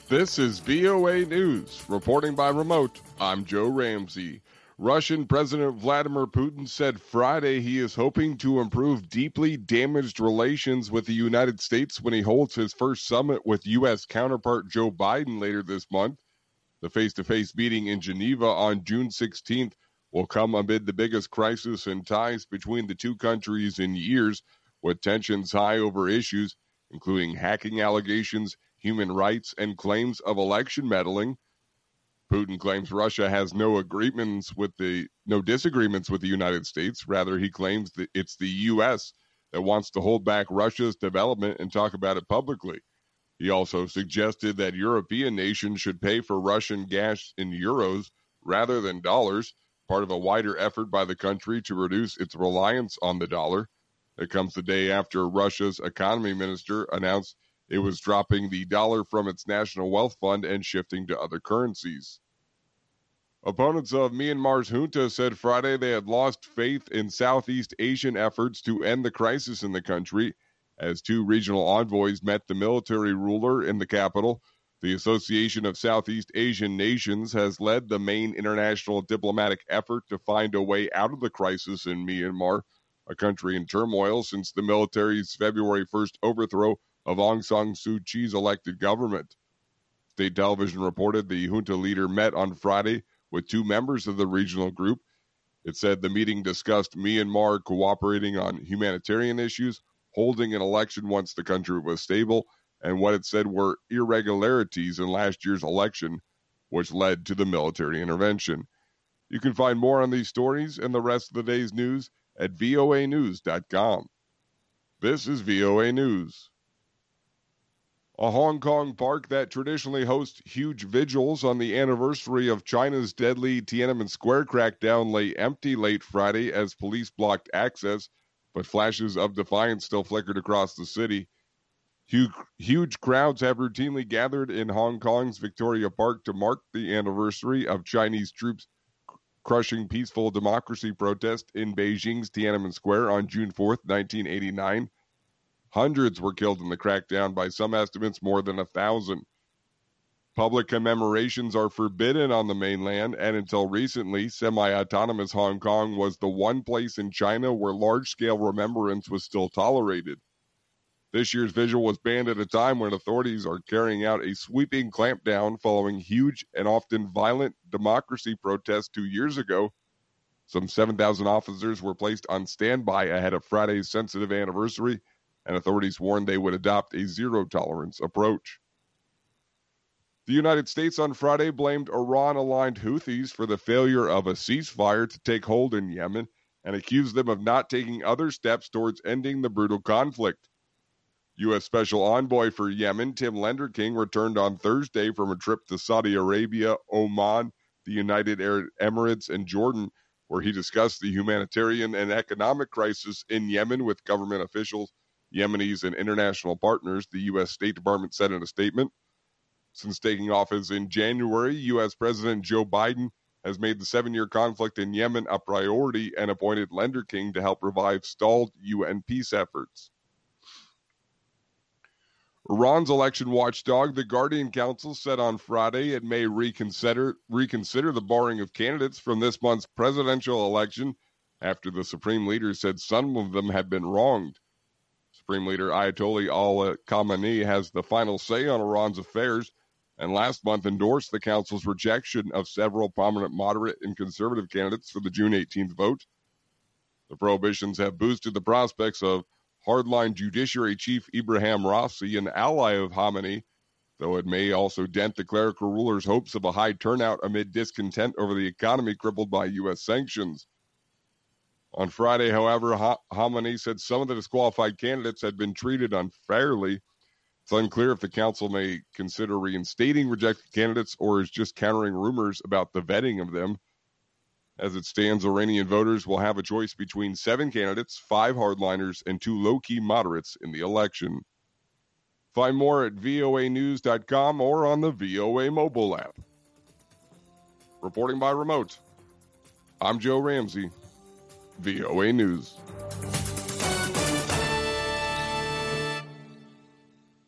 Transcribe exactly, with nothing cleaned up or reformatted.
This is V O A News. Reporting by remote, I'm Joe Ramsey. Russian President Vladimir Putin said Friday he is hoping to improve deeply damaged relations with the United States when he holds his first summit with U S counterpart Joe Biden later this month. The face-to-face meeting in Geneva on June sixteenth will come amid the biggest crisis in ties between the two countries in years, with tensions high over issues including hacking allegations, human rights, and claims of election meddling. Putin claims Russia has no agreements with the no disagreements with the United States. Rather, he claims that it's the U S that wants to hold back Russia's development and talk about it publicly. He also suggested that European nations should pay for Russian gas in euros rather than dollars, part of a wider effort by the country to reduce its reliance on the dollar. It comes the day after Russia's economy minister announced it was dropping the dollar from its national wealth fund and shifting to other currencies. Opponents of Myanmar's junta said Friday they had lost faith in Southeast Asian efforts to end the crisis in the country as two regional envoys met the military ruler in the capital. The Association of Southeast Asian Nations has led the main international diplomatic effort to find a way out of the crisis in Myanmar, a country in turmoil since the military's February first overthrow of Aung San Suu Kyi's elected government. State television reported the junta leader met on Friday with two members of the regional group. It said the meeting discussed Myanmar cooperating on humanitarian issues, holding an election once the country was stable, and what it said were irregularities in last year's election, which led to the military intervention. You can find more on these stories and the rest of the day's news at V O A news dot com. This is V O A News. A Hong Kong park that traditionally hosts huge vigils on the anniversary of China's deadly Tiananmen Square crackdown lay empty late Friday as police blocked access, but flashes of defiance still flickered across the city. Huge, huge crowds have routinely gathered in Hong Kong's Victoria Park to mark the anniversary of Chinese troops crushing peaceful democracy protest in Beijing's Tiananmen Square on June fourth, nineteen eighty-nine. Hundreds were killed in the crackdown, by some estimates more than a thousand. Public commemorations are forbidden on the mainland, and until recently, semi-autonomous Hong Kong was the one place in China where large-scale remembrance was still tolerated. This year's vigil was banned at a time when authorities are carrying out a sweeping clampdown following huge and often violent democracy protests two years ago. Some seven thousand officers were placed on standby ahead of Friday's sensitive anniversary, and authorities warned they would adopt a zero-tolerance approach. The United States on Friday blamed Iran-aligned Houthis for the failure of a ceasefire to take hold in Yemen and accused them of not taking other steps towards ending the brutal conflict. U S Special Envoy for Yemen, Tim Lenderking, returned on Thursday from a trip to Saudi Arabia, Oman, the United Arab Emirates, and Jordan, where he discussed the humanitarian and economic crisis in Yemen with government officials, Yemenis, and international partners, the U S State Department said in a statement. Since taking office in January, U S President Joe Biden has made the seven-year conflict in Yemen a priority and appointed Lenderking to help revive stalled U N peace efforts. Iran's election watchdog, the Guardian Council, said on Friday it may reconsider reconsider the barring of candidates from this month's presidential election after the Supreme Leader said some of them had been wronged. Supreme Leader Ayatollah Ali Khamenei has the final say on Iran's affairs, and last month endorsed the Council's rejection of several prominent moderate and conservative candidates for the June eighteenth vote. The prohibitions have boosted the prospects of hardline Judiciary Chief Ibrahim Raisi, an ally of Khamenei, though it may also dent the clerical ruler's hopes of a high turnout amid discontent over the economy crippled by U S sanctions. On Friday, however, ha- Khamenei said some of the disqualified candidates had been treated unfairly. It's unclear if the council may consider reinstating rejected candidates or is just countering rumors about the vetting of them. As it stands, Iranian voters will have a choice between seven candidates, five hardliners, and two low-key moderates in the election. Find more at V O A news dot com or on the V O A mobile app. Reporting by remote, I'm Joe Ramsey, V O A News.